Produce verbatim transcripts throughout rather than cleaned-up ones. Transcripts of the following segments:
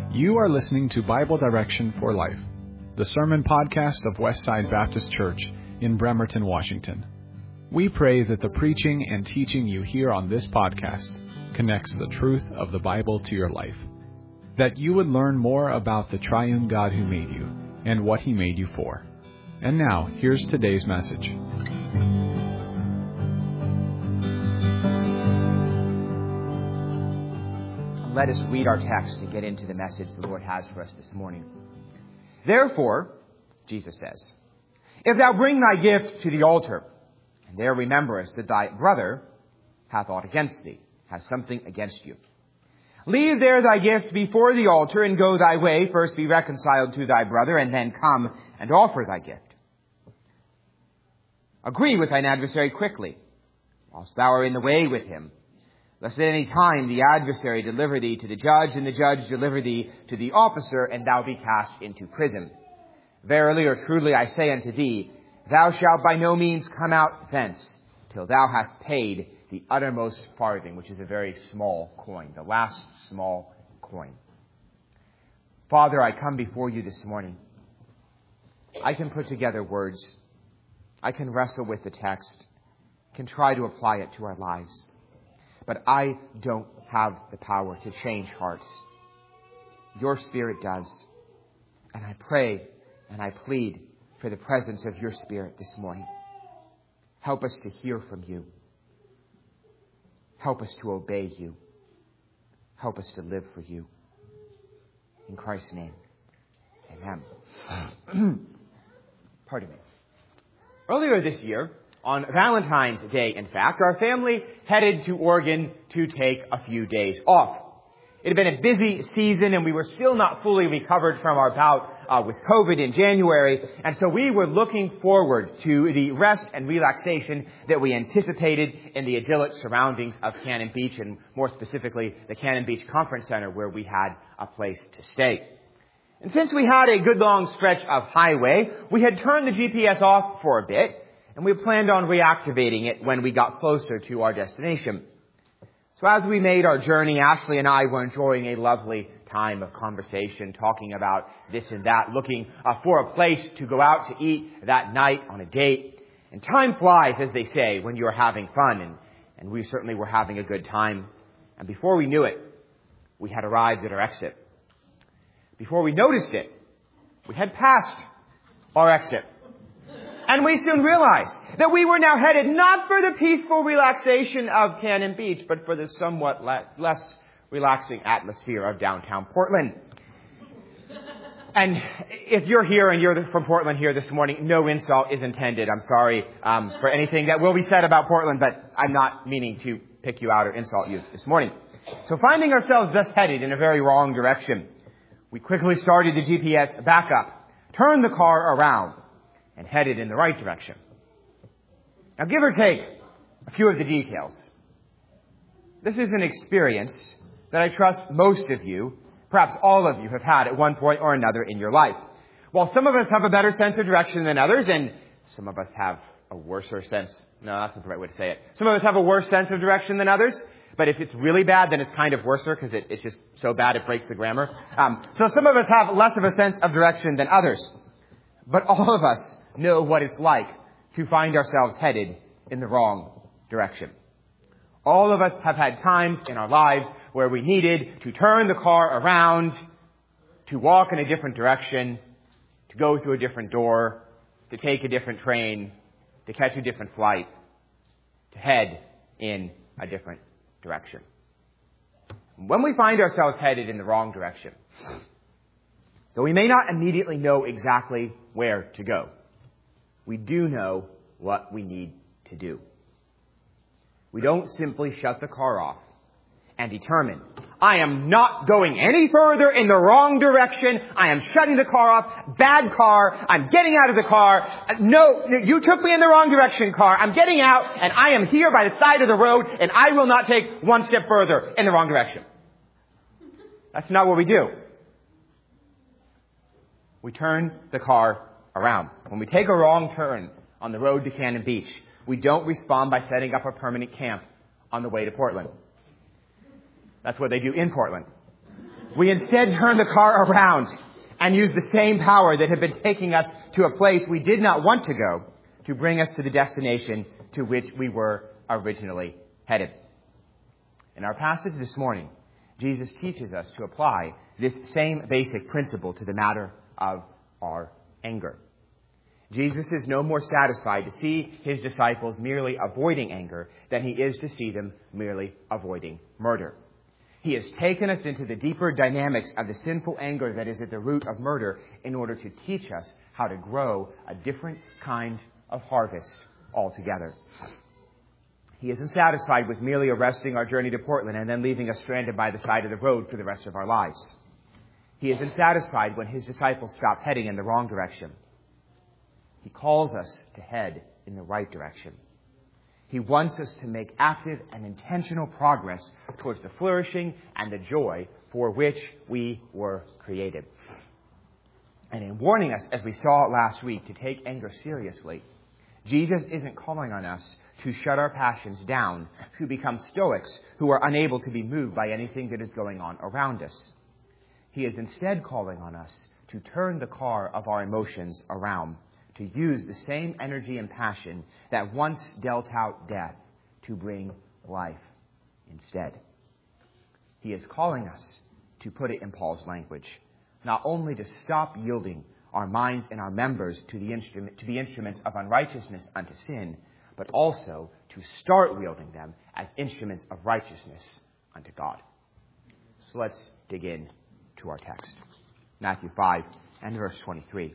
You are listening to Bible Direction for Life, the sermon podcast of Westside Baptist Church in Bremerton, Washington. We pray that the preaching and teaching you hear on this podcast connects the truth of the Bible to your life, that you would learn more about the triune God who made you and what He made you for. And now, here's today's message. Let us read our text and get into the message the Lord has for us this morning. Therefore, Jesus says, if thou bring thy gift to the altar, and there rememberest that thy brother hath aught against thee, has something against you, leave there thy gift before the altar, and go thy way. First be reconciled to thy brother, and then come and offer thy gift. Agree with thine adversary quickly, whilst thou art in the way with him, lest at any time the adversary deliver thee to the judge, and the judge deliver thee to the officer, and thou be cast into prison. Verily or truly I say unto thee, thou shalt by no means come out thence, till thou hast paid the uttermost farthing, which is a very small coin, the last small coin. Father, I come before you this morning. I can put together words. I can wrestle with the text, can try to apply it to our lives. But I don't have the power to change hearts. Your Spirit does. And I pray and I plead for the presence of your Spirit this morning. Help us to hear from you. Help us to obey you. Help us to live for you. In Christ's name, amen. Pardon me. Earlier this year, on Valentine's Day, in fact, our family headed to Oregon to take a few days off. It had been a busy season, and we were still not fully recovered from our bout uh, with COVID in January, and so we were looking forward to the rest and relaxation that we anticipated in the idyllic surroundings of Cannon Beach, and more specifically, the Cannon Beach Conference Center, where we had a place to stay. And since we had a good long stretch of highway, we had turned the G P S off for a bit, and we planned on reactivating it when we got closer to our destination. So as we made our journey, Ashley and I were enjoying a lovely time of conversation, talking about this and that, looking uh, for a place to go out to eat that night on a date. And time flies, as they say, when you're having fun, and, and we certainly were having a good time. And before we knew it, we had arrived at our exit. Before we noticed it, we had passed our exit. And we soon realized that we were now headed not for the peaceful relaxation of Cannon Beach, but for the somewhat le- less relaxing atmosphere of downtown Portland. And if you're here and you're from Portland here this morning, no insult is intended. I'm sorry um, for anything that will be said about Portland, but I'm not meaning to pick you out or insult you this morning. So finding ourselves thus headed in a very wrong direction, we quickly started the G P S back up, turned the car around, and headed in the right direction. Now, give or take a few of the details, this is an experience that I trust most of you, perhaps all of you, have had at one point or another in your life. While some of us have a better sense of direction than others, and some of us have a worser sense, no, that's not the right way to say it. Some of us have a worse sense of direction than others, but if it's really bad, then it's kind of worser because it, it's just so bad it breaks the grammar. Um, so some of us have less of a sense of direction than others. But all of us know what it's like to find ourselves headed in the wrong direction. All of us have had times in our lives where we needed to turn the car around, to walk in a different direction, to go through a different door, to take a different train, to catch a different flight, to head in a different direction. When we find ourselves headed in the wrong direction, though we may not immediately know exactly where to go, we do know what we need to do. We don't simply shut the car off and determine, I am not going any further in the wrong direction. I am shutting the car off. Bad car. I'm getting out of the car. No, you took me in the wrong direction, car. I'm getting out, and I am here by the side of the road, and I will not take one step further in the wrong direction. That's not what we do. We turn the car around. When we take a wrong turn on the road to Cannon Beach, we don't respond by setting up a permanent camp on the way to Portland. That's what they do in Portland. We instead turned the car around and used the same power that had been taking us to a place we did not want to go to bring us to the destination to which we were originally headed. In our passage this morning, Jesus teaches us to apply this same basic principle to the matter of our anger. Jesus is no more satisfied to see his disciples merely avoiding anger than he is to see them merely avoiding murder. He has taken us into the deeper dynamics of the sinful anger that is at the root of murder in order to teach us how to grow a different kind of harvest altogether. He isn't satisfied with merely arresting our journey to Portland and then leaving us stranded by the side of the road for the rest of our lives. He isn't satisfied when his disciples stop heading in the wrong direction. He calls us to head in the right direction. He wants us to make active and intentional progress towards the flourishing and the joy for which we were created. And in warning us, as we saw last week, to take anger seriously, Jesus isn't calling on us to shut our passions down, to become stoics who are unable to be moved by anything that is going on around us. He is instead calling on us to turn the car of our emotions around, to use the same energy and passion that once dealt out death to bring life instead. He is calling us, to put it in Paul's language, not only to stop yielding our minds and our members to the instrument, to be instruments of unrighteousness unto sin, but also to start wielding them as instruments of righteousness unto God. So let's dig in to our text. Matthew five and verse twenty-three.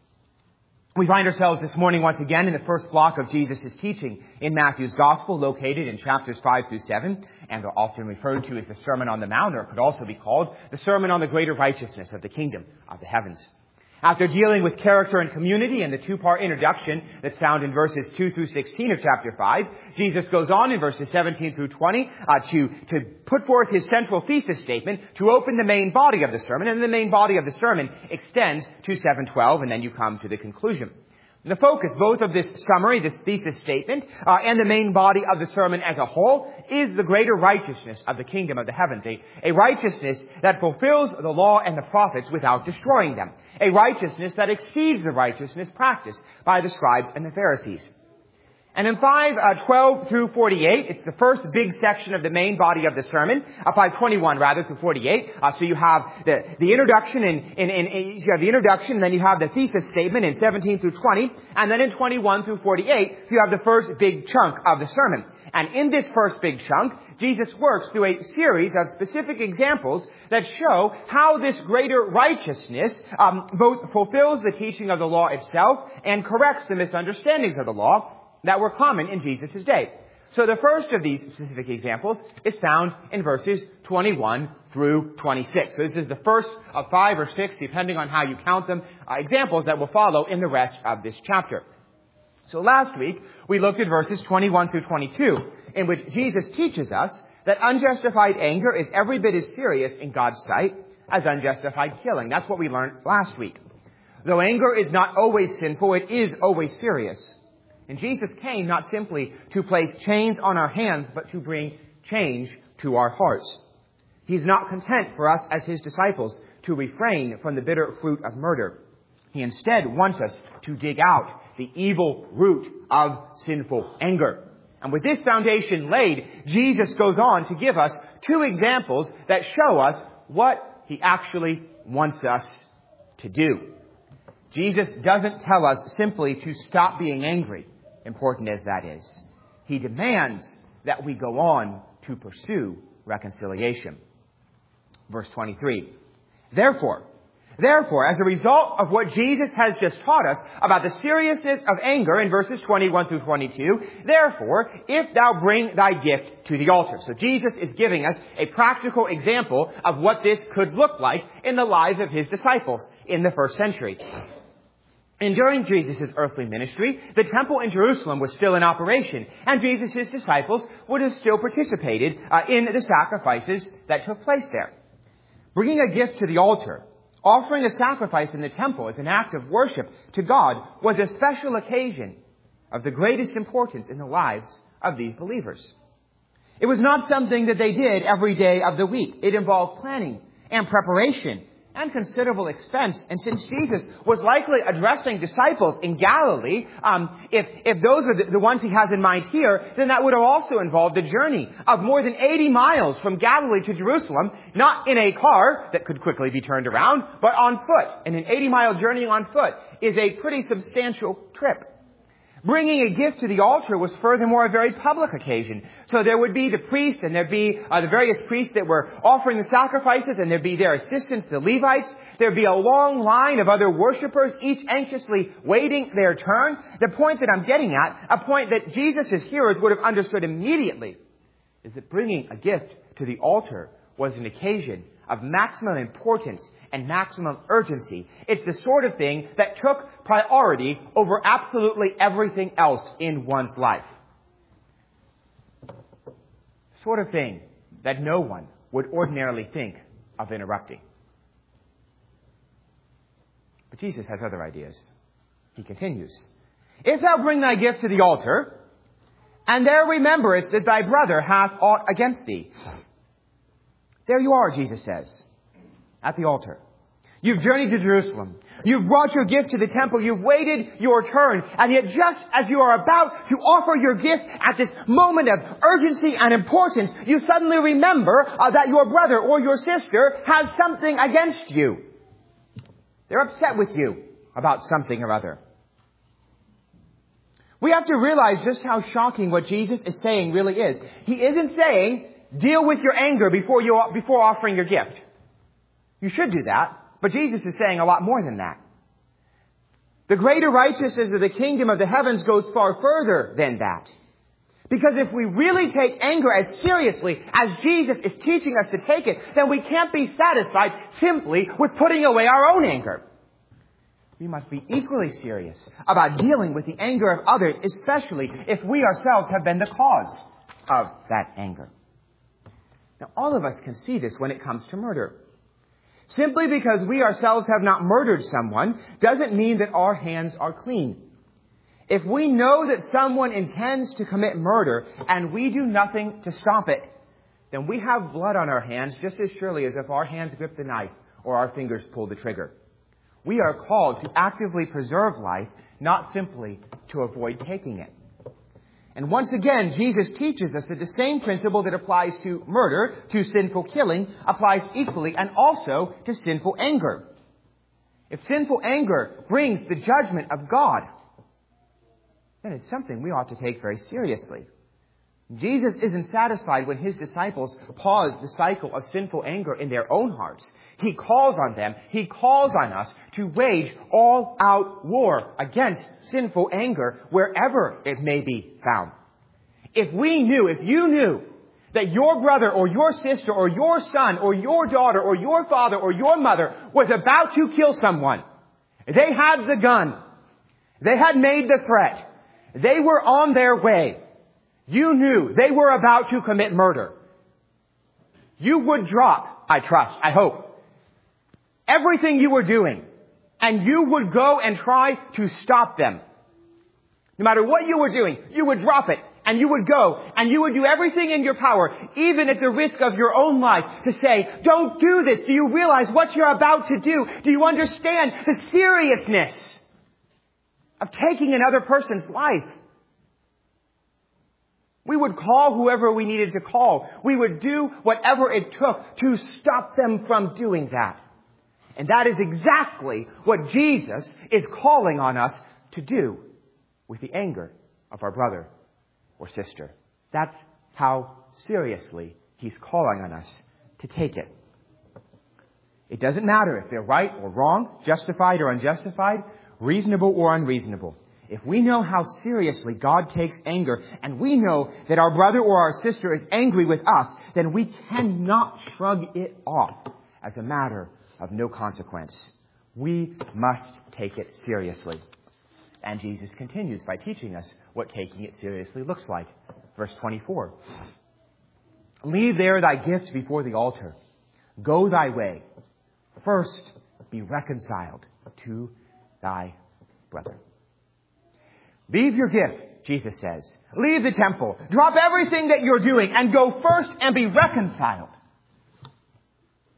We find ourselves this morning once again in the first block of Jesus' teaching in Matthew's Gospel, located in chapters five through seven, and are often referred to as the Sermon on the Mount, or it could also be called the Sermon on the Greater Righteousness of the Kingdom of the Heavens. After dealing with character and community in the two-part introduction that's found in verses two through sixteen of chapter five, Jesus goes on in verses seventeen through twenty uh, to, to put forth his central thesis statement to open the main body of the sermon, and the main body of the sermon extends to seven twelve, and then you come to the conclusion. The focus, both of this summary, this thesis statement, uh, and the main body of the sermon as a whole, is the greater righteousness of the kingdom of the heavens. A, a righteousness that fulfills the law and the prophets without destroying them. A righteousness that exceeds the righteousness practiced by the scribes and the Pharisees. And in five twelve through forty-eight, it's the first big section of the main body of the sermon, uh, five twenty-one rather through forty-eight. Uh, so you have the, the introduction in, in, in, in, you have the introduction, and then you have the thesis statement in seventeen through twenty, and then in twenty-one through forty-eight, you have the first big chunk of the sermon. And in this first big chunk, Jesus works through a series of specific examples that show how this greater righteousness um, both fulfills the teaching of the law itself and corrects the misunderstandings of the law that were common in Jesus' day. So the first of these specific examples is found in verses twenty-one through twenty-six. So this is the first of five or six, depending on how you count them, uh, examples that will follow in the rest of this chapter. So last week, we looked at verses twenty-one through twenty-two, in which Jesus teaches us that unjustified anger is every bit as serious in God's sight as unjustified killing. That's what we learned last week. Though anger is not always sinful, it is always serious. And Jesus came not simply to place chains on our hands, but to bring change to our hearts. He's not content for us as his disciples to refrain from the bitter fruit of murder. He instead wants us to dig out the evil root of sinful anger. And with this foundation laid, Jesus goes on to give us two examples that show us what he actually wants us to do. Jesus doesn't tell us simply to stop being angry, important as that is. He demands that we go on to pursue reconciliation. Verse twenty-three. Therefore, Therefore, as a result of what Jesus has just taught us about the seriousness of anger in verses twenty-one through twenty-two, therefore, if thou bring thy gift to the altar. So Jesus is giving us a practical example of what this could look like in the lives of his disciples in the first century. And during Jesus' earthly ministry, the temple in Jerusalem was still in operation, and Jesus' disciples would have still participated uh, in the sacrifices that took place there. Bringing a gift to the altar, offering a sacrifice in the temple as an act of worship to God, was a special occasion of the greatest importance in the lives of these believers. It was not something that they did every day of the week. It involved planning and preparation and considerable expense. And since Jesus was likely addressing disciples in Galilee, um, if, if those are the, the ones he has in mind here, then that would have also involved a journey of more than eighty miles from Galilee to Jerusalem, not in a car that could quickly be turned around, but on foot. And an eighty mile journey on foot is a pretty substantial trip. Bringing a gift to the altar was furthermore a very public occasion. So there would be the priest, and there'd be uh, the various priests that were offering the sacrifices, and there'd be their assistants, the Levites. There'd be a long line of other worshipers, each anxiously waiting their turn. The point that I'm getting at, a point that Jesus' hearers would have understood immediately, is that bringing a gift to the altar was an occasion of maximum importance and maximum urgency. It's the sort of thing that took priority over absolutely everything else in one's life. Sort of thing that no one would ordinarily think of interrupting. But Jesus has other ideas. He continues, "If thou bring thy gift to the altar, and there rememberest that thy brother hath aught against thee." There you are, Jesus says, at the altar. You've journeyed to Jerusalem. You've brought your gift to the temple. You've waited your turn. And yet just as you are about to offer your gift at this moment of urgency and importance, you suddenly remember uh, that your brother or your sister has something against you. They're upset with you about something or other. We have to realize just how shocking what Jesus is saying really is. He isn't saying, deal with your anger before you before offering your gift. You should do that. But Jesus is saying a lot more than that. The greater righteousness of the kingdom of the heavens goes far further than that. Because if we really take anger as seriously as Jesus is teaching us to take it, then we can't be satisfied simply with putting away our own anger. We must be equally serious about dealing with the anger of others, especially if we ourselves have been the cause of that anger. Now, all of us can see this when it comes to murder. Simply because we ourselves have not murdered someone doesn't mean that our hands are clean. If we know that someone intends to commit murder and we do nothing to stop it, then we have blood on our hands just as surely as if our hands grip the knife or our fingers pull the trigger. We are called to actively preserve life, not simply to avoid taking it. And once again, Jesus teaches us that the same principle that applies to murder, to sinful killing, applies equally and also to sinful anger. If sinful anger brings the judgment of God, then it's something we ought to take very seriously. Jesus isn't satisfied when his disciples pause the cycle of sinful anger in their own hearts. He calls on them, he calls on us to wage all-out war against sinful anger wherever it may be found. If we knew, if you knew that your brother or your sister or your son or your daughter or your father or your mother was about to kill someone, they had the gun, they had made the threat, they were on their way, you knew they were about to commit murder, you would drop, I trust, I hope, everything you were doing, and you would go and try to stop them. No matter what you were doing, you would drop it, and you would go, and you would do everything in your power, even at the risk of your own life, to say, don't do this. Do you realize what you're about to do? Do you understand the seriousness of taking another person's life? We would call whoever we needed to call. We would do whatever it took to stop them from doing that. And that is exactly what Jesus is calling on us to do with the anger of our brother or sister. That's how seriously he's calling on us to take it. It doesn't matter if they're right or wrong, justified or unjustified, reasonable or unreasonable. If we know how seriously God takes anger, and we know that our brother or our sister is angry with us, then we cannot shrug it off as a matter of no consequence. We must take it seriously. And Jesus continues by teaching us what taking it seriously looks like. Verse twenty-four. Leave there thy gift before the altar. Go thy way. First be reconciled to thy brother. Leave your gift, Jesus says. Leave the temple. Drop everything that you're doing and go first and be reconciled.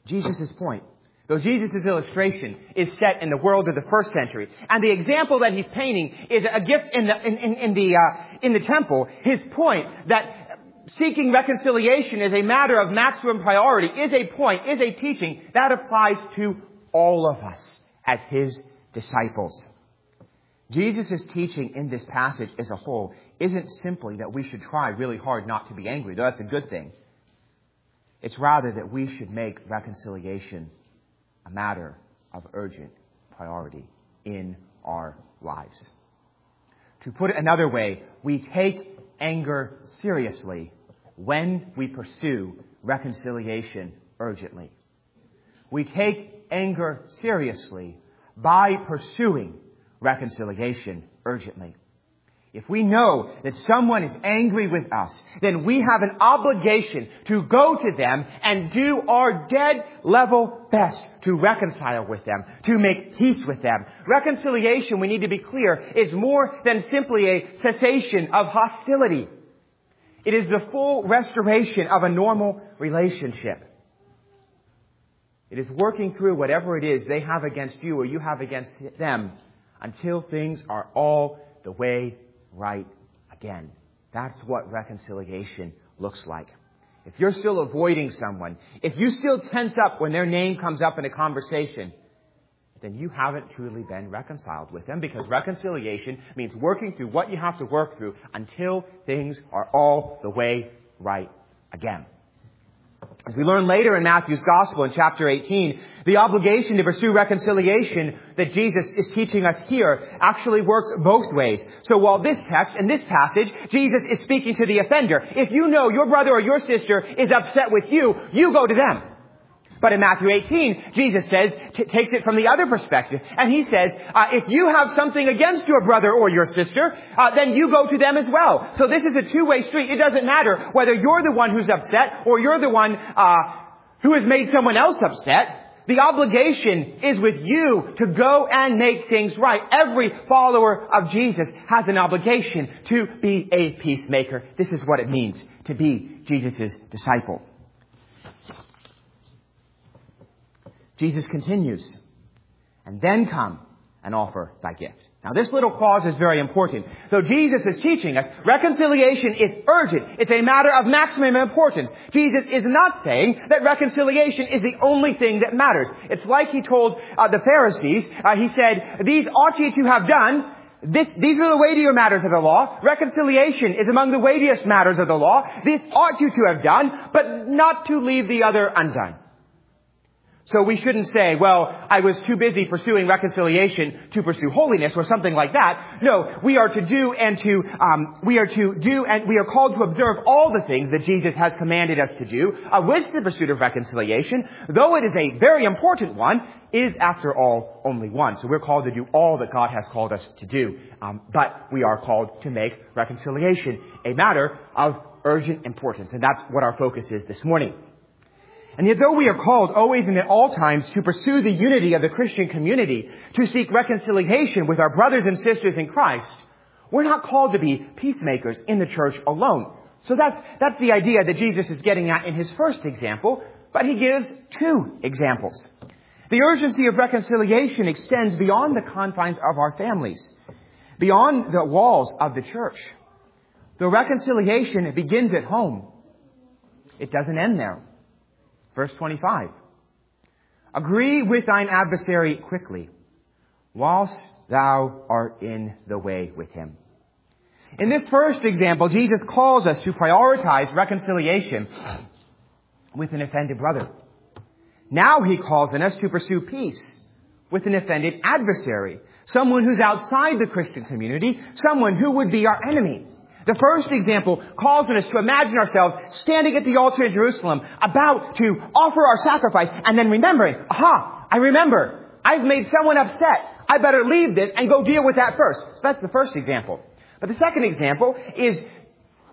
Jesus' point, though Jesus' illustration is set in the world of the first century, and the example that he's painting is a gift in the, in, in, in the, uh, in the temple, his point that seeking reconciliation is a matter of maximum priority, is a point, is a teaching that applies to all of us as his disciples. Jesus' teaching in this passage as a whole isn't simply that we should try really hard not to be angry, though that's a good thing. It's rather that we should make reconciliation a matter of urgent priority in our lives. To put it another way, we take anger seriously when we pursue reconciliation urgently. We take anger seriously by pursuing reconciliation urgently. If we know that someone is angry with us, then we have an obligation to go to them and do our dead level best to reconcile with them, to make peace with them. Reconciliation, we need to be clear, is more than simply a cessation of hostility. It is the full restoration of a normal relationship. It is working through whatever it is they have against you or you have against them until things are all the way right again. That's what reconciliation looks like. If you're still avoiding someone, if you still tense up when their name comes up in a conversation, then you haven't truly been reconciled with them, because reconciliation means working through what you have to work through until things are all the way right again. As we learn later in Matthew's Gospel in chapter eighteen, the obligation to pursue reconciliation that Jesus is teaching us here actually works both ways. So while this text and this passage, Jesus is speaking to the offender. If you know your brother or your sister is upset with you, you go to them. But in Matthew eighteen, Jesus says, t- takes it from the other perspective. And he says, uh, if you have something against your brother or your sister, uh, then you go to them as well. So this is a two-way street. It doesn't matter whether you're the one who's upset or you're the one uh, who has made someone else upset. The obligation is with you to go and make things right. Every follower of Jesus has an obligation to be a peacemaker. This is what it means to be Jesus' disciple. Jesus continues, and then come and offer thy gift. Now this little clause is very important. Though Jesus is teaching us, reconciliation is urgent. It's a matter of maximum importance. Jesus is not saying that reconciliation is the only thing that matters. It's like he told uh, the Pharisees, uh, he said, these ought ye to have done. This, these are the weightier matters of the law. Reconciliation is among the weightiest matters of the law. This ought you to have done, but not to leave the other undone. So we shouldn't say, well, I was too busy pursuing reconciliation to pursue holiness or something like that. No, we are to do and to, um, we are to do and we are called to observe all the things that Jesus has commanded us to do, of which the pursuit of reconciliation, though it is a very important one, is after all only one. So we're called to do all that God has called us to do. Um, but we are called to make reconciliation a matter of urgent importance. And that's what our focus is this morning. And yet though we are called always and at all times to pursue the unity of the Christian community, to seek reconciliation with our brothers and sisters in Christ, we're not called to be peacemakers in the church alone. So that's, that's the idea that Jesus is getting at in his first example, but he gives two examples. The urgency of reconciliation extends beyond the confines of our families, beyond the walls of the church. The reconciliation begins at home. It doesn't end there. Verse twenty-five. Agree with thine adversary quickly, whilst thou art in the way with him. In this first example, Jesus calls us to prioritize reconciliation with an offended brother. Now he calls on us to pursue peace with an offended adversary, someone who's outside the Christian community, someone who would be our enemy. The first example calls on us to imagine ourselves standing at the altar in Jerusalem, about to offer our sacrifice, and then remembering, aha, I remember, I've made someone upset. I better leave this and go deal with that first. So that's the first example. But the second example is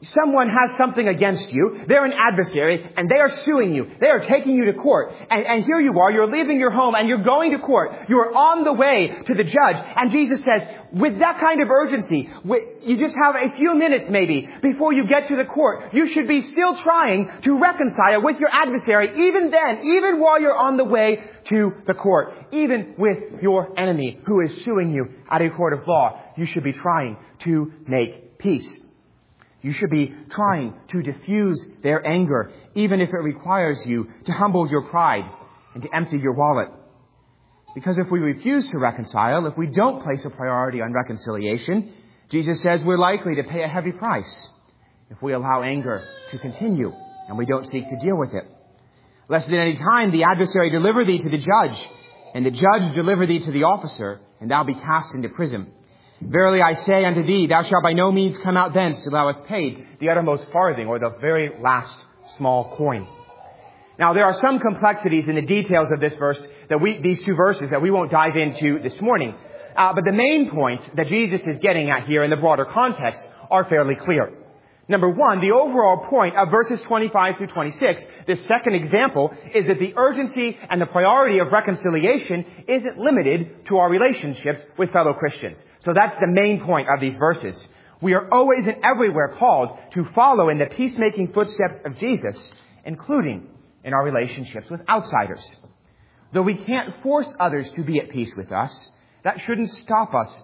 someone has something against you, they're an adversary, and they are suing you. They are taking you to court. And, and here you are, you're leaving your home, and you're going to court. You are on the way to the judge. And Jesus says, with that kind of urgency, you just have a few minutes maybe before you get to the court. You should be still trying to reconcile with your adversary, even then, even while you're on the way to the court. Even with your enemy who is suing you at a court of law, you should be trying to make peace. You should be trying to diffuse their anger, even if it requires you to humble your pride and to empty your wallet. Because if we refuse to reconcile, if we don't place a priority on reconciliation, Jesus says we're likely to pay a heavy price if we allow anger to continue and we don't seek to deal with it. Lest at any time the adversary deliver thee to the judge, and the judge deliver thee to the officer, and thou be cast into prison. Verily I say unto thee, thou shalt by no means come out thence till thou hast paid the uttermost farthing, or the very last small coin. Now there are some complexities in the details of this verse, that we, these two verses, that we won't dive into this morning. Uh, but the main points that Jesus is getting at here in the broader context are fairly clear. Number one, the overall point of verses twenty-five through twenty-six, this second example, is that the urgency and the priority of reconciliation isn't limited to our relationships with fellow Christians. So that's the main point of these verses. We are always and everywhere called to follow in the peacemaking footsteps of Jesus, including in our relationships with outsiders. Though we can't force others to be at peace with us, that shouldn't stop us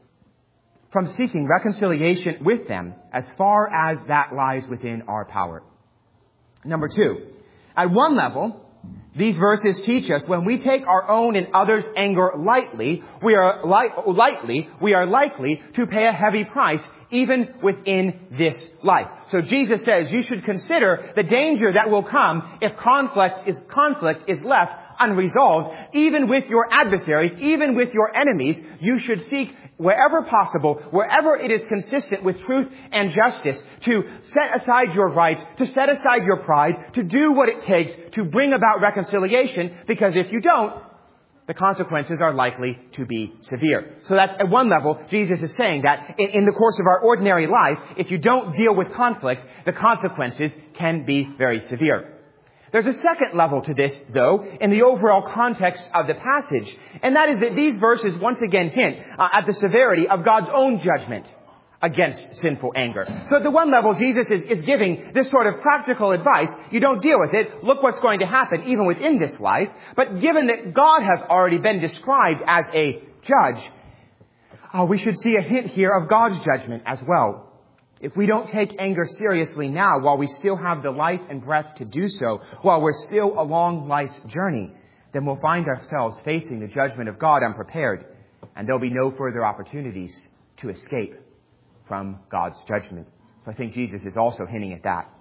from seeking reconciliation with them as far as that lies within our power. Number two, at one level, these verses teach us when we take our own and others' anger lightly, we are li- lightly, we are likely to pay a heavy price even within this life. So Jesus says you should consider the danger that will come if conflict is, conflict is left unresolved. Even with your adversaries, even with your enemies, you should seek wherever possible, wherever it is consistent with truth and justice, to set aside your rights, to set aside your pride, to do what it takes to bring about reconciliation, because if you don't, the consequences are likely to be severe. So that's at one level, Jesus is saying that in, in the course of our ordinary life, if you don't deal with conflict, the consequences can be very severe. There's a second level to this, though, in the overall context of the passage, and that is that these verses once again hint uh, at the severity of God's own judgment against sinful anger. So at the one level, Jesus is, is giving this sort of practical advice. You don't deal with it. Look what's going to happen even within this life. But given that God has already been described as a judge, uh, we should see a hint here of God's judgment as well. If we don't take anger seriously now, while we still have the life and breath to do so, while we're still along life's journey, then we'll find ourselves facing the judgment of God unprepared, and there'll be no further opportunities to escape from God's judgment. So I think Jesus is also hinting at that.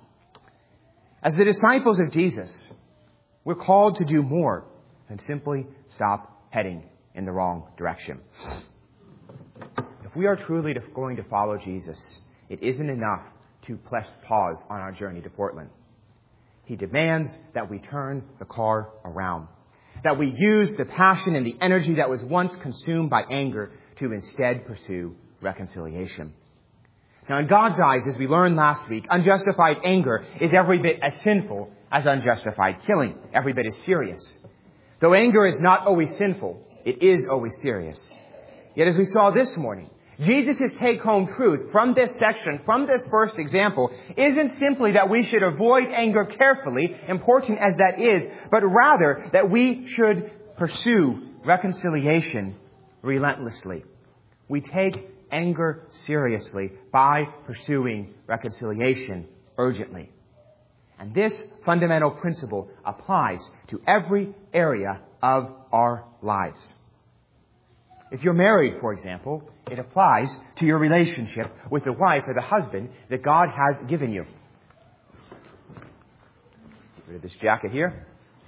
As the disciples of Jesus, we're called to do more than simply stop heading in the wrong direction. If we are truly going to follow Jesus, it isn't enough to press pause on our journey to Portland. He demands that we turn the car around, that we use the passion and the energy that was once consumed by anger to instead pursue reconciliation. Now, in God's eyes, as we learned last week, unjustified anger is every bit as sinful as unjustified killing, every bit as serious. Though anger is not always sinful, it is always serious. Yet, as we saw this morning, Jesus' take-home truth from this section, from this first example, isn't simply that we should avoid anger carefully, important as that is, but rather that we should pursue reconciliation relentlessly. We take anger seriously by pursuing reconciliation urgently. And this fundamental principle applies to every area of our lives. If you're married, for example, it applies to your relationship with the wife or the husband that God has given you. Get rid of this jacket here.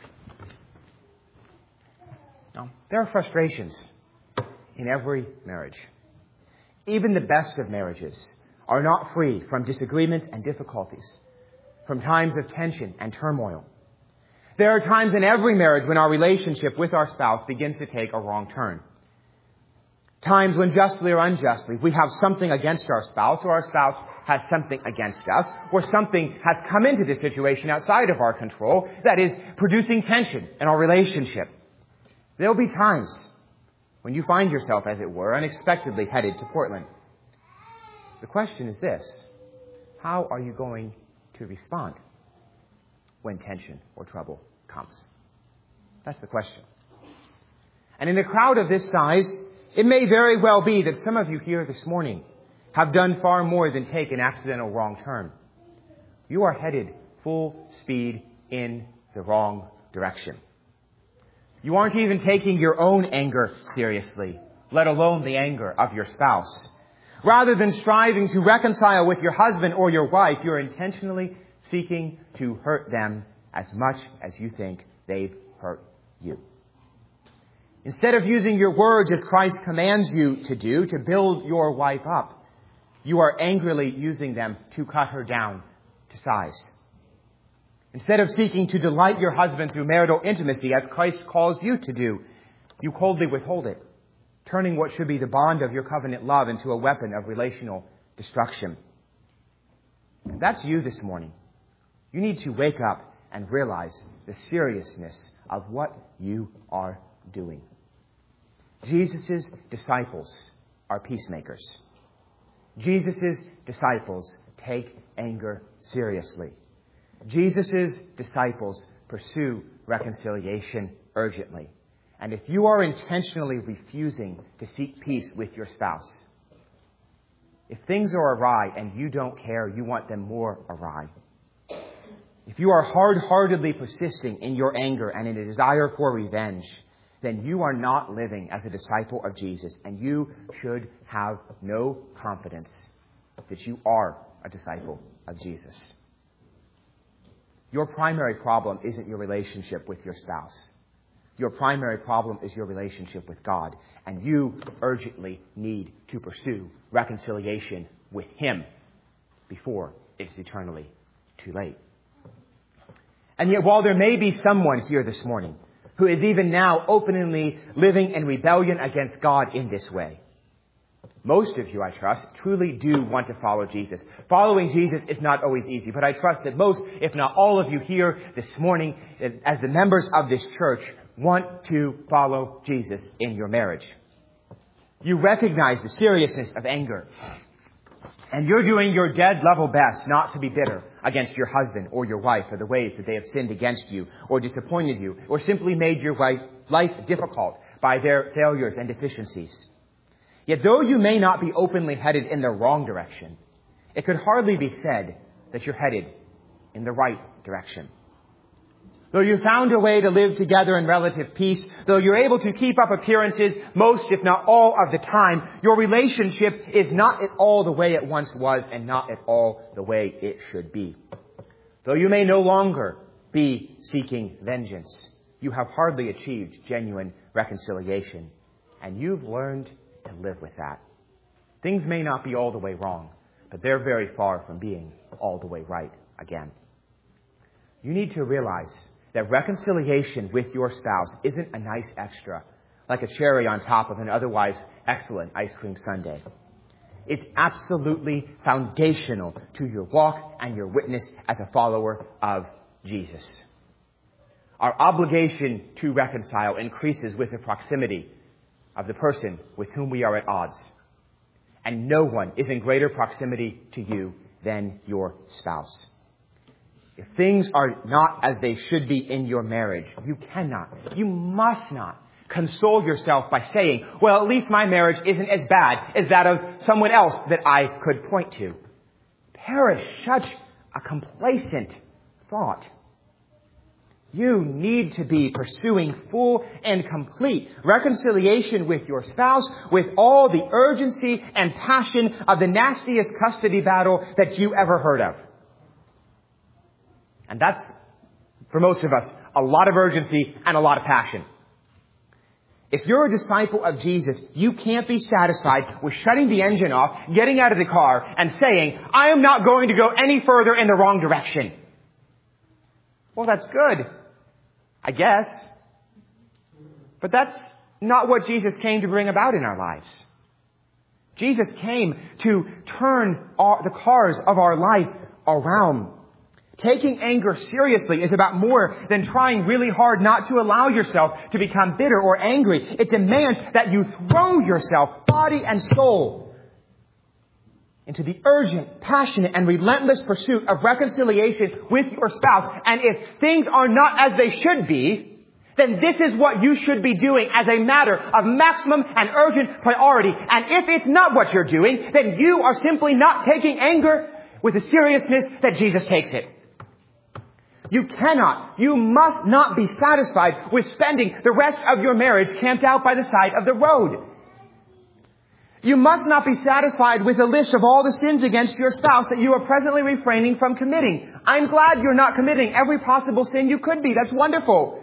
Now, there are frustrations in every marriage. Even the best of marriages are not free from disagreements and difficulties, from times of tension and turmoil. There are times in every marriage when our relationship with our spouse begins to take a wrong turn. Times when justly or unjustly we have something against our spouse, or our spouse has something against us, or something has come into the situation outside of our control that is producing tension in our relationship. There will be times when you find yourself, as it were, unexpectedly headed to Portland. The question is this: how are you going to respond when tension or trouble comes? That's the question. And in a crowd of this size, it may very well be that some of you here this morning have done far more than take an accidental wrong turn. You are headed full speed in the wrong direction. You aren't even taking your own anger seriously, let alone the anger of your spouse. Rather than striving to reconcile with your husband or your wife, you're intentionally seeking to hurt them as much as you think they've hurt you. Instead of using your words as Christ commands you to do, to build your wife up, you are angrily using them to cut her down to size. Instead of seeking to delight your husband through marital intimacy, as Christ calls you to do, you coldly withhold it, turning what should be the bond of your covenant love into a weapon of relational destruction. If that's you this morning, you need to wake up and realize the seriousness of what you are doing. Jesus' disciples are peacemakers. Jesus' disciples take anger seriously. Jesus' disciples pursue reconciliation urgently. And if you are intentionally refusing to seek peace with your spouse, if things are awry and you don't care, you want them more awry. If you are hard-heartedly persisting in your anger and in a desire for revenge, then you are not living as a disciple of Jesus, and you should have no confidence that you are a disciple of Jesus. Your primary problem isn't your relationship with your spouse. Your primary problem is your relationship with God, and you urgently need to pursue reconciliation with Him before it's eternally too late. And yet, while there may be someone here this morning who is even now openly living in rebellion against God in this way, most of you, I trust, truly do want to follow Jesus. Following Jesus is not always easy, but I trust that most, if not all of you here this morning, as the members of this church, want to follow Jesus in your marriage. You recognize the seriousness of anger, and you're doing your dead level best not to be bitter against your husband or your wife for the ways that they have sinned against you or disappointed you or simply made your life difficult by their failures and deficiencies. Yet though you may not be openly headed in the wrong direction, it could hardly be said that you're headed in the right direction. Though you found a way to live together in relative peace, though you're able to keep up appearances most, if not all, of the time, your relationship is not at all the way it once was and not at all the way it should be. Though you may no longer be seeking vengeance, you have hardly achieved genuine reconciliation, and you've learned to live with that. Things may not be all the way wrong, but they're very far from being all the way right again. You need to realize that reconciliation with your spouse isn't a nice extra, like a cherry on top of an otherwise excellent ice cream sundae. It's absolutely foundational to your walk and your witness as a follower of Jesus. Our obligation to reconcile increases with the proximity of the person with whom we are at odds. And no one is in greater proximity to you than your spouse. If things are not as they should be in your marriage, you cannot, you must not console yourself by saying, well, at least my marriage isn't as bad as that of someone else that I could point to. Perish such a complacent thought. You need to be pursuing full and complete reconciliation with your spouse with all the urgency and passion of the nastiest custody battle that you ever heard of. And that's, for most of us, a lot of urgency and a lot of passion. If you're a disciple of Jesus, you can't be satisfied with shutting the engine off, getting out of the car, and saying, I am not going to go any further in the wrong direction. Well, that's good, I guess. But that's not what Jesus came to bring about in our lives. Jesus came to turn our, the cars of our life around. Taking anger seriously is about more than trying really hard not to allow yourself to become bitter or angry. It demands that you throw yourself, body and soul, into the urgent, passionate, and relentless pursuit of reconciliation with your spouse. And if things are not as they should be, then this is what you should be doing as a matter of maximum and urgent priority. And if it's not what you're doing, then you are simply not taking anger with the seriousness that Jesus takes it. You cannot, you must not be satisfied with spending the rest of your marriage camped out by the side of the road. You must not be satisfied with a list of all the sins against your spouse that you are presently refraining from committing. I'm glad you're not committing every possible sin you could be. That's wonderful.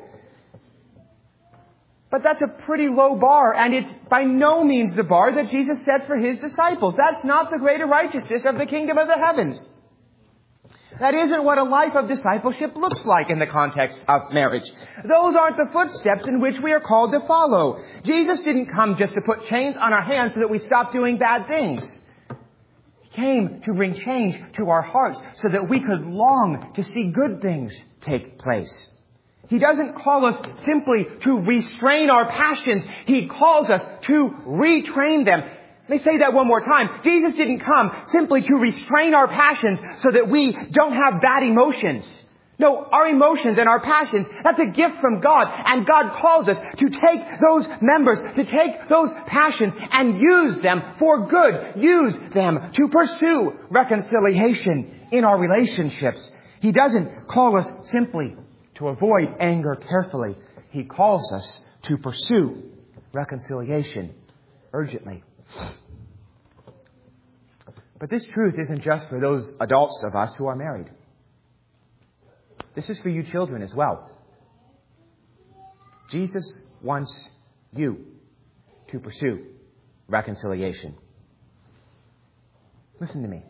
But that's a pretty low bar, and it's by no means the bar that Jesus sets for His disciples. That's not the greater righteousness of the kingdom of the heavens. That isn't what a life of discipleship looks like in the context of marriage. Those aren't the footsteps in which we are called to follow. Jesus didn't come just to put chains on our hands so that we stop doing bad things. He came to bring change to our hearts so that we could long to see good things take place. He doesn't call us simply to restrain our passions. He calls us to retrain them. Let me say that one more time. Jesus didn't come simply to restrain our passions so that we don't have bad emotions. No, our emotions and our passions, that's a gift from God. And God calls us to take those members, to take those passions and use them for good. Use them to pursue reconciliation in our relationships. He doesn't call us simply to avoid anger carefully. He calls us to pursue reconciliation urgently. But this truth isn't just for those adults of us who are married. This is for you children as well. Jesus wants you to pursue reconciliation. Listen to me.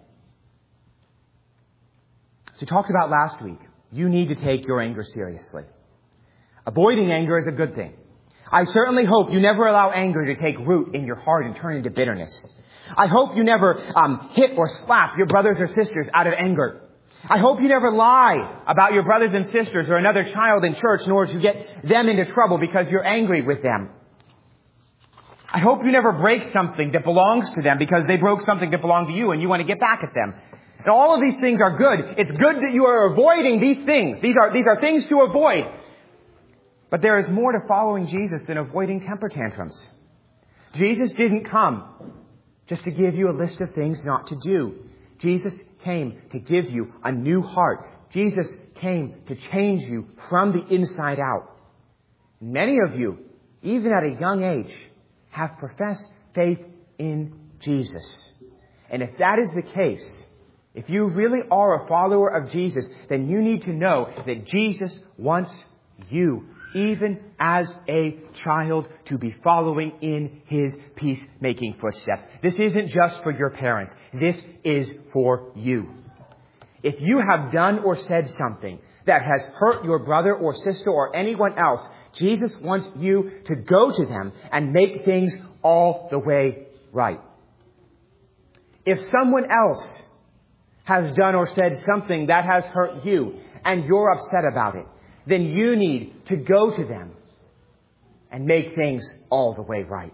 As we talked about last week, you need to take your anger seriously. Avoiding anger is a good thing. I certainly hope you never allow anger to take root in your heart and turn into bitterness. I hope you never um, hit or slap your brothers or sisters out of anger. I hope you never lie about your brothers and sisters or another child in church in order to get them into trouble because you're angry with them. I hope you never break something that belongs to them because they broke something that belonged to you and you want to get back at them. And all of these things are good. It's good that you are avoiding these things. These are, these are things to avoid. But there is more to following Jesus than avoiding temper tantrums. Jesus didn't come just to give you a list of things not to do. Jesus came to give you a new heart. Jesus came to change you from the inside out. Many of you, even at a young age, have professed faith in Jesus. And if that is the case, if you really are a follower of Jesus, then you need to know that Jesus wants you, even as a child, to be following in His peacemaking footsteps. This isn't just for your parents. This is for you. If you have done or said something that has hurt your brother or sister or anyone else, Jesus wants you to go to them and make things all the way right. If someone else has done or said something that has hurt you and you're upset about it, then you need to go to them and make things all the way right.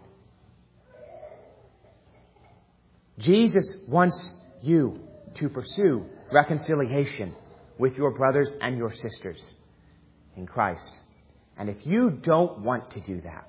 Jesus wants you to pursue reconciliation with your brothers and your sisters in Christ. And if you don't want to do that,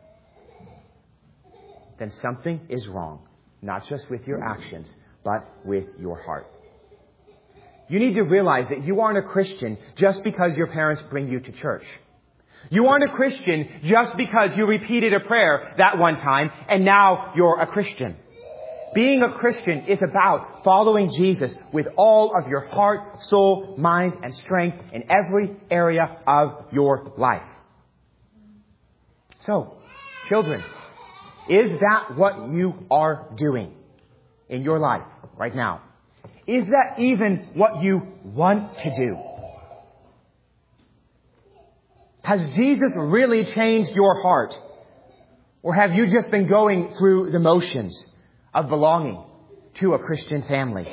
then something is wrong, not just with your actions, but with your heart. You need to realize that you aren't a Christian just because your parents bring you to church. You aren't a Christian just because you repeated a prayer that one time and now you're a Christian. Being a Christian is about following Jesus with all of your heart, soul, mind, and strength in every area of your life. So, children, is that what you are doing in your life right now? Is that even what you want to do? Has Jesus really changed your heart? Or have you just been going through the motions? of belonging to a Christian family.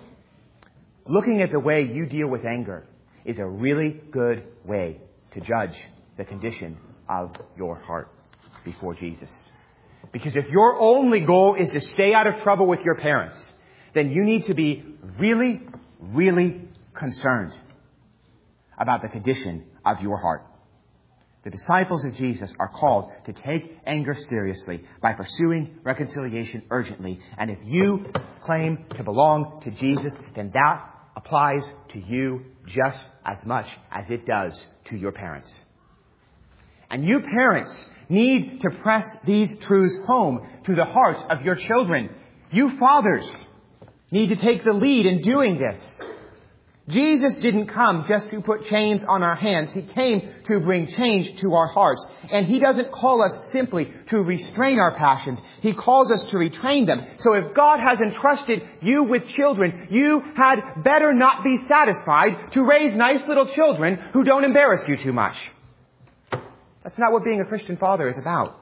Looking at the way you deal with anger is a really good way to judge the condition of your heart before Jesus. Because if your only goal is to stay out of trouble with your parents, then you need to be really, really concerned about the condition of your heart. The disciples of Jesus are called to take anger seriously by pursuing reconciliation urgently. And if you claim to belong to Jesus, then that applies to you just as much as it does to your parents. And you parents need to press these truths home to the hearts of your children. You fathers need to take the lead in doing this. Jesus didn't come just to put chains on our hands. He came to bring change to our hearts. And He doesn't call us simply to restrain our passions. He calls us to retrain them. So if God has entrusted you with children, you had better not be satisfied to raise nice little children who don't embarrass you too much. That's not what being a Christian father is about.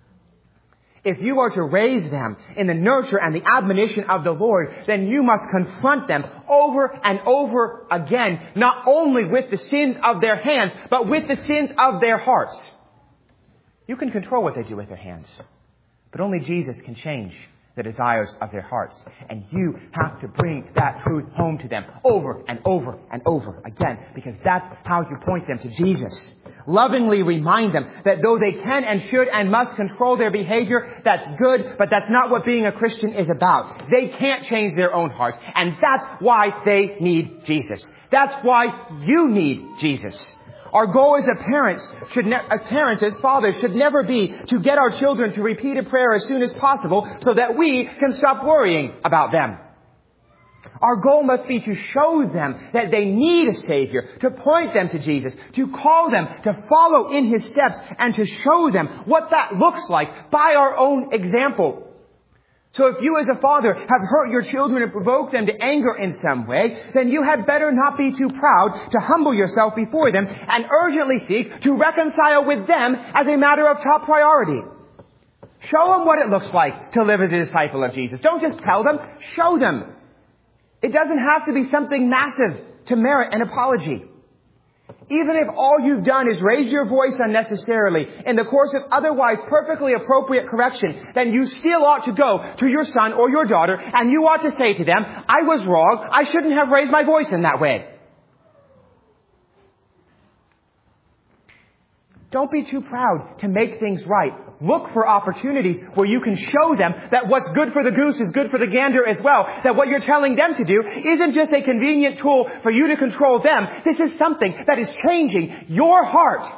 If you are to raise them in the nurture and the admonition of the Lord, then you must confront them over and over again, not only with the sins of their hands, but with the sins of their hearts. You can control what they do with their hands, but only Jesus can change the desires of their hearts. And you have to bring that truth home to them over and over and over again, because that's how you point them to Jesus. Lovingly remind them that though they can and should and must control their behavior, that's good, but that's not what being a Christian is about. They can't change their own hearts, and that's why they need Jesus. That's why you need Jesus. Our goal as a parents, should ne- as parents, as fathers, should never be to get our children to repeat a prayer as soon as possible so that we can stop worrying about them. Our goal must be to show them that they need a Savior, to point them to Jesus, to call them to follow in His steps, and to show them what that looks like by our own example. So if you as a father have hurt your children and provoked them to anger in some way, then you had better not be too proud to humble yourself before them and urgently seek to reconcile with them as a matter of top priority. Show them what it looks like to live as a disciple of Jesus. Don't just tell them, show them. It doesn't have to be something massive to merit an apology. Even if all you've done is raise your voice unnecessarily in the course of otherwise perfectly appropriate correction, then you still ought to go to your son or your daughter and you ought to say to them, I was wrong. I shouldn't have raised my voice in that way. Don't be too proud to make things right. Look for opportunities where you can show them that what's good for the goose is good for the gander as well. That what you're telling them to do isn't just a convenient tool for you to control them. This is something that is changing your heart.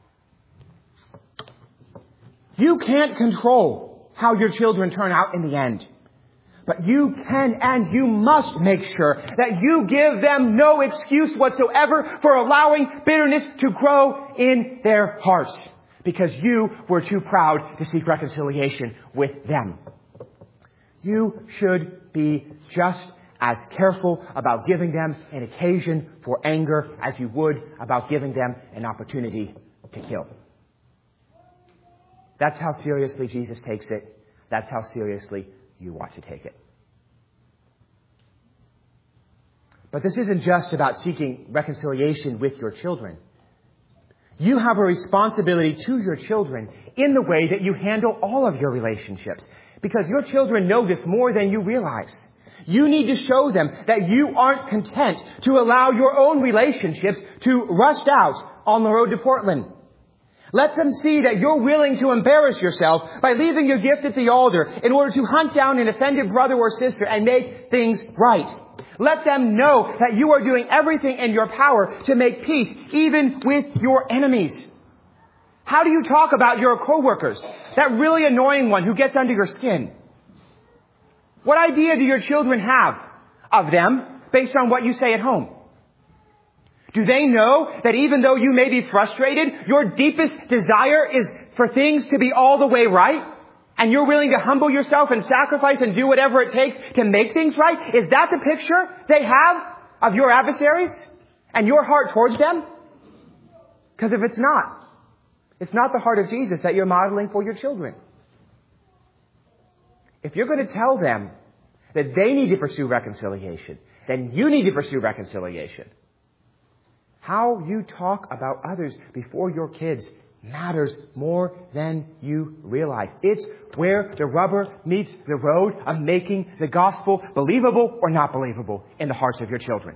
You can't control how your children turn out in the end. But you can and you must make sure that you give them no excuse whatsoever for allowing bitterness to grow in their hearts, because you were too proud to seek reconciliation with them. You should be just as careful about giving them an occasion for anger as you would about giving them an opportunity to kill. That's how seriously Jesus takes it. That's how seriously you want to take it. But this isn't just about seeking reconciliation with your children. You have a responsibility to your children in the way that you handle all of your relationships, because your children know this more than you realize. You need to show them that you aren't content to allow your own relationships to rust out on the road to Portland. Let them see that you're willing to embarrass yourself by leaving your gift at the altar in order to hunt down an offended brother or sister and make things right. Let them know that you are doing everything in your power to make peace, even with your enemies. How do you talk about your coworkers? That really annoying one who gets under your skin. What idea do your children have of them based on what you say at home? Do they know that even though you may be frustrated, your deepest desire is for things to be all the way right? And you're willing to humble yourself and sacrifice and do whatever it takes to make things right? Is that the picture they have of your adversaries and your heart towards them? Because if it's not, it's not the heart of Jesus that you're modeling for your children. If you're going to tell them that they need to pursue reconciliation, then you need to pursue reconciliation. How you talk about others before your kids matters more than you realize. It's where the rubber meets the road of making the gospel believable or not believable in the hearts of your children.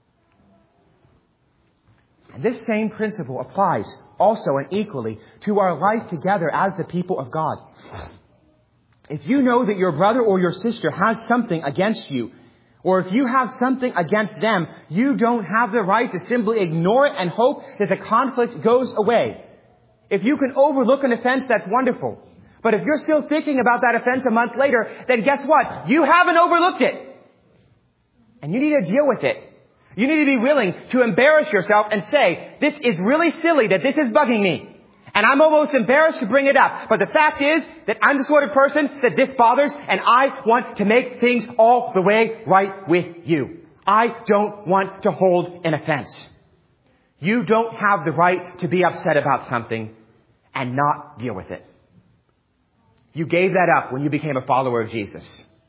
And this same principle applies also and equally to our life together as the people of God. If you know that your brother or your sister has something against you, or if you have something against them, you don't have the right to simply ignore it and hope that the conflict goes away. If you can overlook an offense, that's wonderful. But if you're still thinking about that offense a month later, then guess what? You haven't overlooked it. And you need to deal with it. You need to be willing to embarrass yourself and say, this is really silly that this is bugging me. And I'm almost embarrassed to bring it up. But the fact is that I'm the sort of person that this bothers, and I want to make things all the way right with you. I don't want to hold an offense. You don't have the right to be upset about something and not deal with it. You gave that up when you became a follower of Jesus.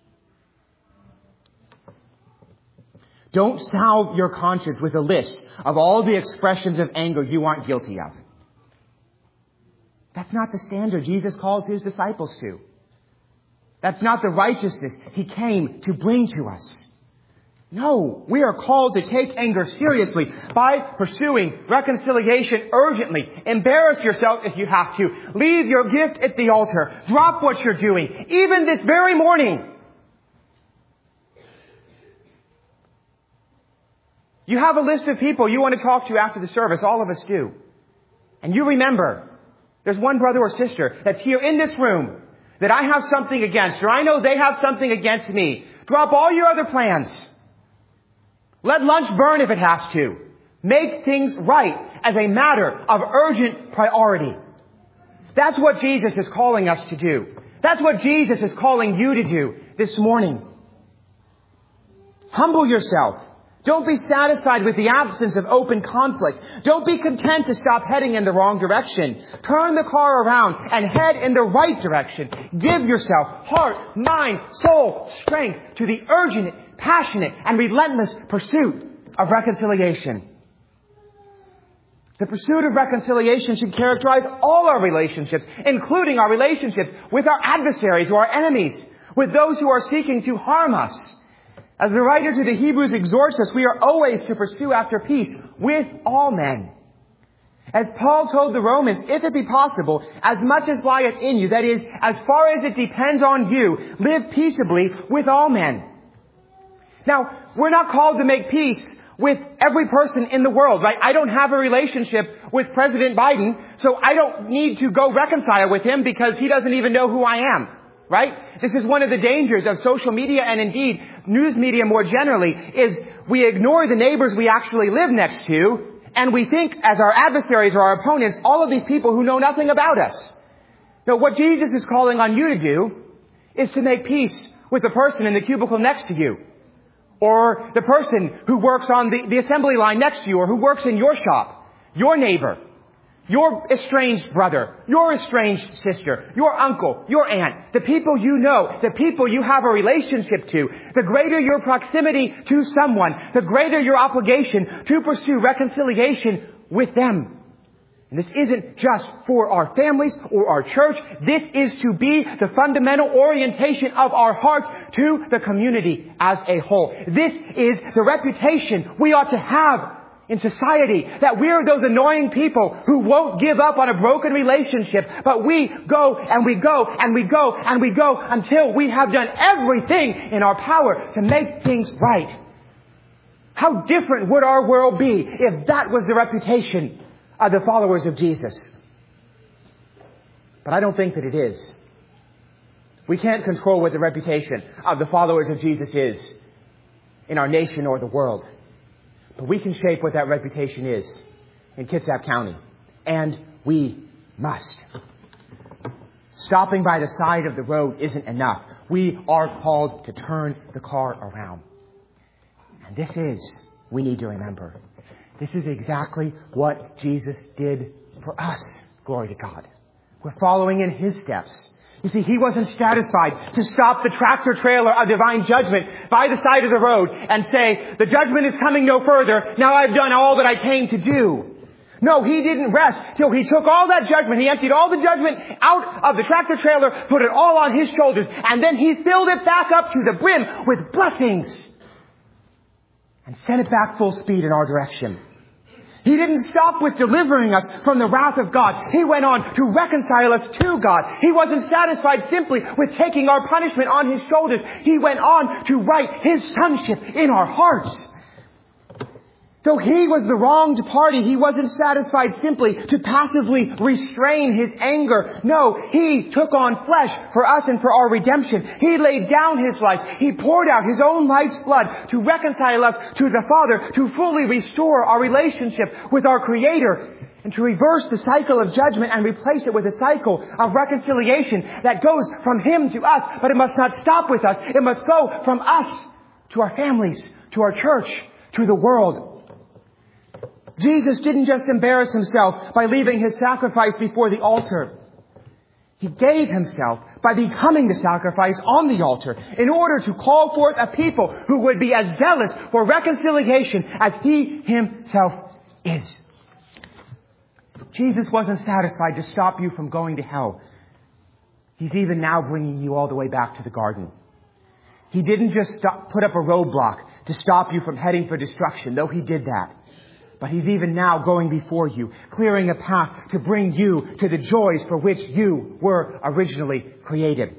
Don't salve your conscience with a list of all the expressions of anger you aren't guilty of. That's not the standard Jesus calls His disciples to. That's not the righteousness He came to bring to us. No, we are called to take anger seriously by pursuing reconciliation urgently. Embarrass yourself if you have to. Leave your gift at the altar. Drop what you're doing, even this very morning. You have a list of people you want to talk to after the service. All of us do. And you remember, there's one brother or sister that's here in this room that I have something against, or I know they have something against me. Drop all your other plans. Let lunch burn if it has to. Make things right as a matter of urgent priority. That's what Jesus is calling us to do. That's what Jesus is calling you to do this morning. Humble yourself. Don't be satisfied with the absence of open conflict. Don't be content to stop heading in the wrong direction. Turn the car around and head in the right direction. Give yourself heart, mind, soul, strength to the urgent, passionate, and relentless pursuit of reconciliation. The pursuit of reconciliation should characterize all our relationships, including our relationships with our adversaries or our enemies, with those who are seeking to harm us. As the writer to the Hebrews exhorts us, we are always to pursue after peace with all men. As Paul told the Romans, if it be possible, as much as lieth in you, that is, as far as it depends on you, live peaceably with all men. Now, we're not called to make peace with every person in the world, right? I don't have a relationship with President Biden, so I don't need to go reconcile with him because he doesn't even know who I am. Right? This is one of the dangers of social media and indeed news media more generally, is we ignore the neighbors we actually live next to, and we think as our adversaries or our opponents, all of these people who know nothing about us. Now, what Jesus is calling on you to do is to make peace with the person in the cubicle next to you, or the person who works on the, the assembly line next to you, or who works in your shop, your neighbor, your estranged brother, your estranged sister, your uncle, your aunt, the people you know, the people you have a relationship to. The greater your proximity to someone, the greater your obligation to pursue reconciliation with them. And this isn't just for our families or our church. This is to be the fundamental orientation of our hearts to the community as a whole. This is the reputation we ought to have in society, that we are those annoying people who won't give up on a broken relationship, but we go and we go and we go and we go until we have done everything in our power to make things right. How different would our world be if that was the reputation of the followers of Jesus? But I don't think that it is. We can't control what the reputation of the followers of Jesus is in our nation or the world. But we can shape what that reputation is in Kitsap County. And we must. Stopping by the side of the road isn't enough. We are called to turn the car around. And this is, we need to remember, this is exactly what Jesus did for us. Glory to God. We're following in His steps. You see, he wasn't satisfied to stop the tractor trailer of divine judgment by the side of the road and say, the judgment is coming no further. Now I've done all that I came to do. No, he didn't rest till he took all that judgment. He emptied all the judgment out of the tractor trailer, put it all on his shoulders, and then he filled it back up to the brim with blessings and sent it back full speed in our direction. He didn't stop with delivering us from the wrath of God. He went on to reconcile us to God. He wasn't satisfied simply with taking our punishment on his shoulders. He went on to write his sonship in our hearts. Though he was the wronged party, he wasn't satisfied simply to passively restrain his anger. No, he took on flesh for us and for our redemption. He laid down his life. He poured out his own life's blood to reconcile us to the Father, to fully restore our relationship with our Creator, and to reverse the cycle of judgment and replace it with a cycle of reconciliation that goes from him to us. But it must not stop with us. It must go from us to our families, to our church, to the world. Jesus didn't just embarrass himself by leaving his sacrifice before the altar. He gave himself by becoming the sacrifice on the altar in order to call forth a people who would be as zealous for reconciliation as he himself is. Jesus wasn't satisfied to stop you from going to hell. He's even now bringing you all the way back to the garden. He didn't just stop, put up a roadblock to stop you from heading for destruction, though he did that. But he's even now going before you, clearing a path to bring you to the joys for which you were originally created.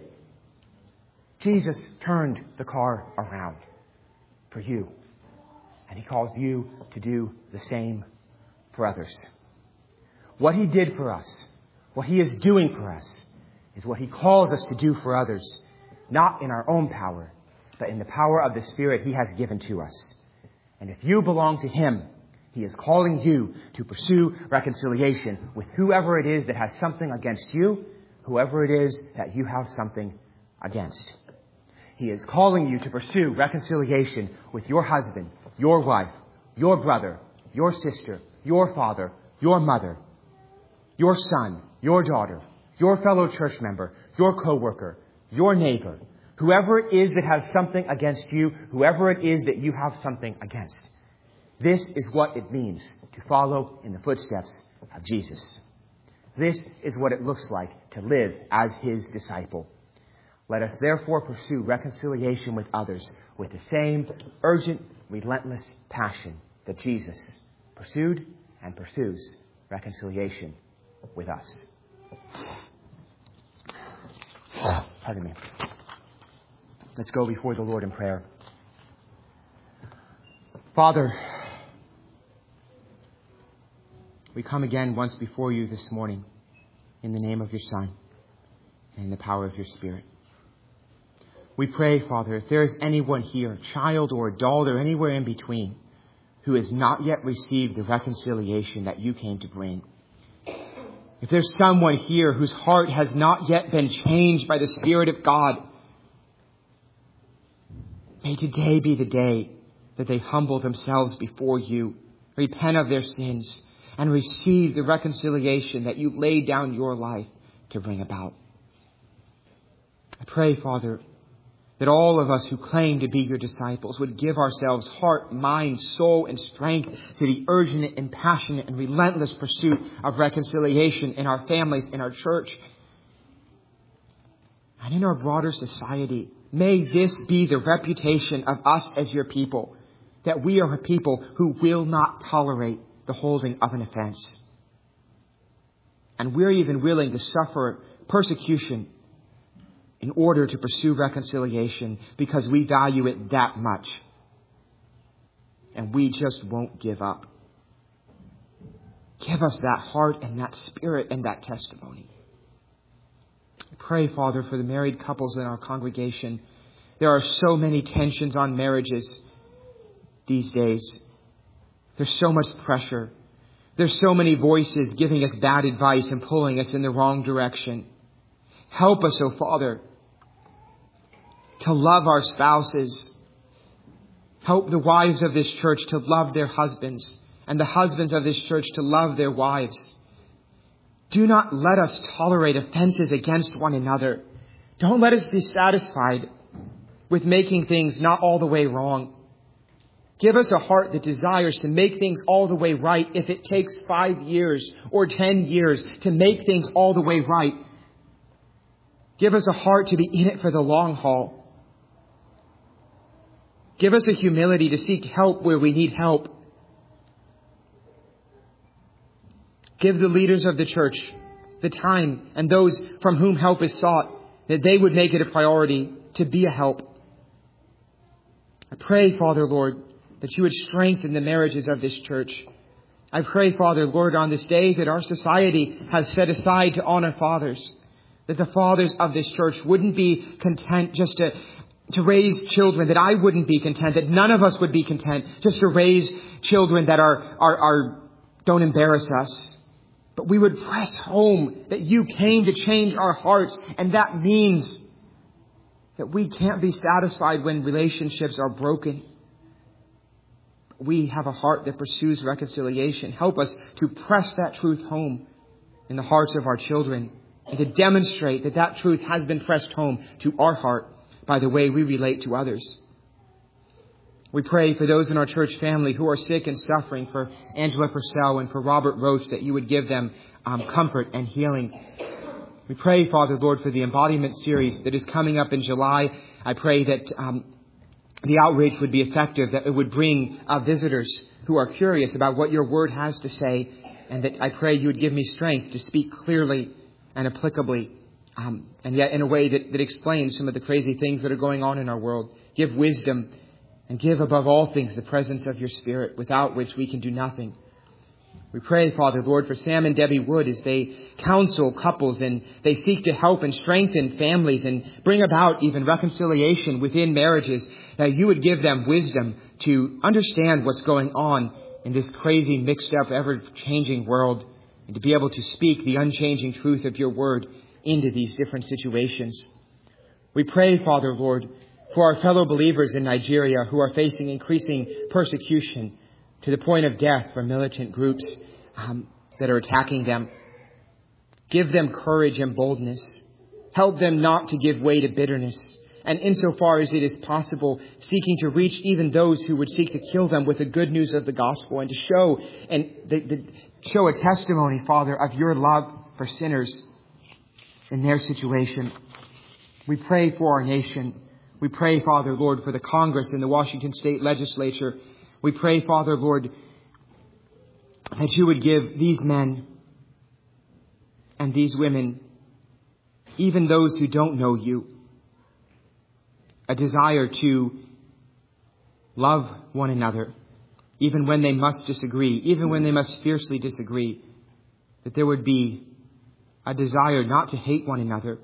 Jesus turned the car around for you. And he calls you to do the same for others. What he did for us, what he is doing for us, is what he calls us to do for others. Not in our own power, but in the power of the Spirit he has given to us. And if you belong to him, he is calling you to pursue reconciliation with whoever it is that has something against you, whoever it is that you have something against. He is calling you to pursue reconciliation with your husband, your wife, your brother, your sister, your father, your mother, your son, your daughter, your fellow church member, your coworker, your neighbor, whoever it is that has something against you, whoever it is that you have something against. This is what it means to follow in the footsteps of Jesus. This is what it looks like to live as his disciple. Let us therefore pursue reconciliation with others with the same urgent, relentless passion that Jesus pursued and pursues reconciliation with us. Pardon me. Let's go before the Lord in prayer. Father, we come again once before you this morning in the name of your Son and in the power of your Spirit. We pray, Father, if there is anyone here, child or adult or anywhere in between, who has not yet received the reconciliation that you came to bring, if there's someone here whose heart has not yet been changed by the Spirit of God, may today be the day that they humble themselves before you, repent of their sins, and receive the reconciliation that you laid down your life to bring about. I pray, Father, that all of us who claim to be your disciples would give ourselves heart, mind, soul, and strength to the urgent and passionate and relentless pursuit of reconciliation in our families, in our church, and in our broader society. May this be the reputation of us as your people, that we are a people who will not tolerate the holding of an offense. And we're even willing to suffer persecution in order to pursue reconciliation because we value it that much. And we just won't give up. Give us that heart and that spirit and that testimony. I pray, Father, for the married couples in our congregation. There are so many tensions on marriages these days. There's so much pressure. There's so many voices giving us bad advice and pulling us in the wrong direction. Help us, oh Father, to love our spouses. Help the wives of this church to love their husbands, and the husbands of this church to love their wives. Do not let us tolerate offenses against one another. Don't let us be satisfied with making things not all the way wrong. Give us a heart that desires to make things all the way right if it takes five years or ten years to make things all the way right. Give us a heart to be in it for the long haul. Give us a humility to seek help where we need help. Give the leaders of the church the time and those from whom help is sought, that they would make it a priority to be a help. I pray, Father, Lord, that you would strengthen the marriages of this church. I pray, Father, Lord, on this day that our society has set aside to honor fathers, that the fathers of this church wouldn't be content just to, to raise children, that I wouldn't be content, that none of us would be content just to raise children that are, are, are don't embarrass us. But we would press home that you came to change our hearts. And that means that we can't be satisfied when relationships are broken. We have a heart that pursues reconciliation. Help us to press that truth home in the hearts of our children and to demonstrate that that truth has been pressed home to our heart by the way we relate to others. We pray for those in our church family who are sick and suffering, for Angela Purcell and for Robert Roach, that you would give them um, comfort and healing. We pray, Father, Lord, for the embodiment series that is coming up in July. I pray that um, the outreach would be effective, that it would bring uh, visitors who are curious about what your word has to say, and that I pray you would give me strength to speak clearly and applicably, um, and yet in a way that, that explains some of the crazy things that are going on in our world. Give wisdom. And give above all things the presence of your Spirit, without which we can do nothing. We pray, Father, Lord, for Sam and Debbie Wood as they counsel couples and they seek to help and strengthen families and bring about even reconciliation within marriages, that you would give them wisdom to understand what's going on in this crazy, mixed up, ever-changing world, and to be able to speak the unchanging truth of your word into these different situations. We pray, Father, Lord, for our fellow believers in Nigeria who are facing increasing persecution to the point of death from militant groups um, that are attacking them. Give them courage and boldness. Help them not to give way to bitterness. And insofar as it is possible, seeking to reach even those who would seek to kill them with the good news of the gospel, and to show and the, the, show a testimony, Father, of your love for sinners in their situation. We pray for our nation. We pray, Father, Lord, for the Congress and the Washington State Legislature. We pray, Father, Lord, that you would give these men and these women, even those who don't know you, a desire to love one another, even when they must disagree, even when they must fiercely disagree, that there would be a desire not to hate one another,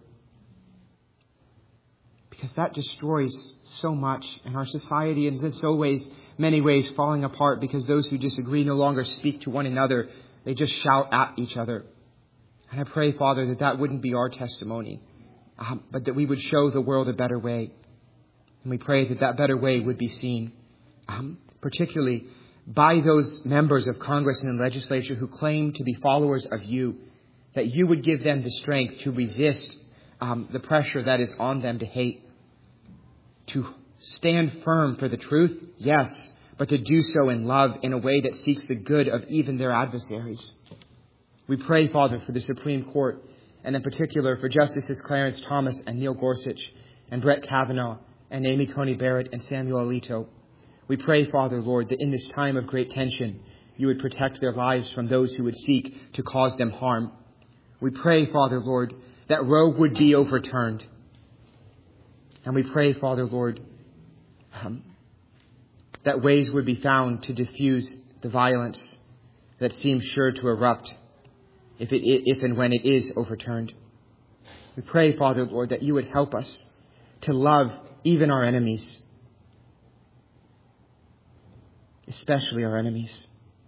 because that destroys so much, and our society is in so ways, many ways falling apart, because those who disagree no longer speak to one another. They just shout at each other. And I pray, Father, that that wouldn't be our testimony, um, but that we would show the world a better way. And we pray that that better way would be seen, um, particularly by those members of Congress and the legislature who claim to be followers of you, that you would give them the strength to resist um, the pressure that is on them to hate. To stand firm for the truth, yes, but to do so in love, in a way that seeks the good of even their adversaries. We pray, Father, for the Supreme Court, and in particular for Justices Clarence Thomas and Neil Gorsuch, and Brett Kavanaugh, and Amy Coney Barrett, and Samuel Alito. We pray, Father, Lord, that in this time of great tension, you would protect their lives from those who would seek to cause them harm. We pray, Father, Lord, that Roe would be overturned. And we pray, Father, Lord, um, that ways would be found to diffuse the violence that seems sure to erupt if, it, if and when it is overturned. We pray, Father, Lord, that you would help us to love even our enemies, especially our enemies.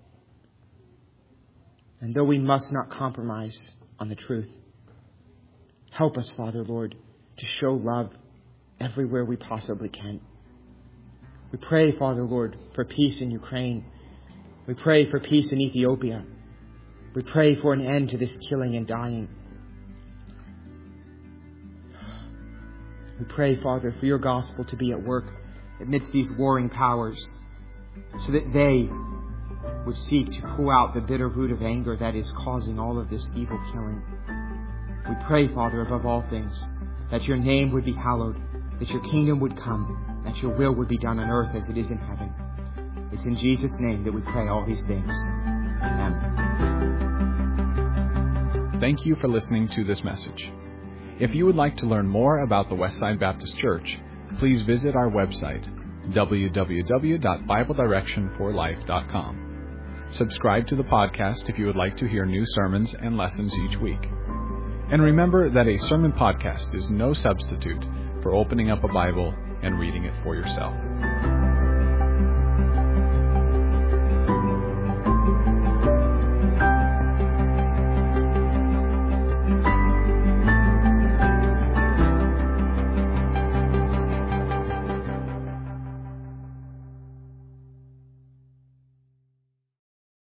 And though we must not compromise on the truth, help us, Father, Lord, to show love everywhere we possibly can. We pray, Father, Lord, for peace in Ukraine. We pray for peace in Ethiopia. We pray for an end to this killing and dying. We pray, Father, for your gospel to be at work amidst these warring powers, so that they would seek to pull out the bitter root of anger that is causing all of this evil killing. We pray, Father, above all things, that your name would be hallowed, that your kingdom would come, that your will would be done on earth as it is in heaven. It's in Jesus' name that we pray all these things. Amen. Thank you for listening to this message. If you would like to learn more about the Westside Baptist Church, please visit our website, w w w dot bible direction for life dot com. Subscribe to the podcast if you would like to hear new sermons and lessons each week. And remember that a sermon podcast is no substitute for opening up a Bible and reading it for yourself.